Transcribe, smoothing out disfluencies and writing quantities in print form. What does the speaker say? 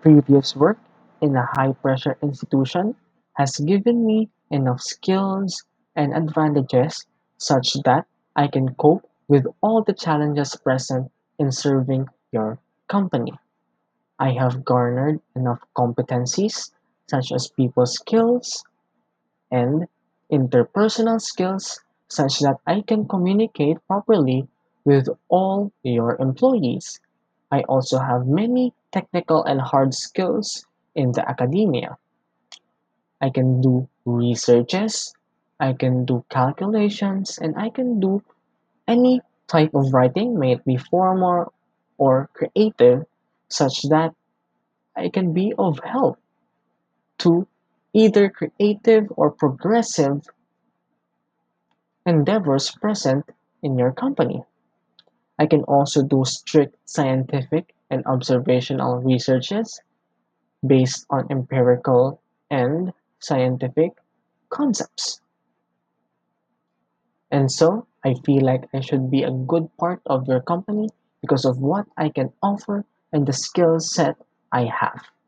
Previous work in a high-pressure institution has given me enough skills and advantages such that I can cope with all the challenges present in serving your company. I have garnered enough competencies such as people skills and interpersonal skills such that I can communicate properly with all your employees. I also have many technical and hard skills in the academia. I can do researches, I can do calculations, and I can do any type of writing, may it be formal or creative, such that I can be of help to either creative or progressive endeavors present in your company. I can also do strict scientific and observational researches based on empirical and scientific concepts. And so I feel like I should be a good part of your company because of what I can offer and the skill set I have.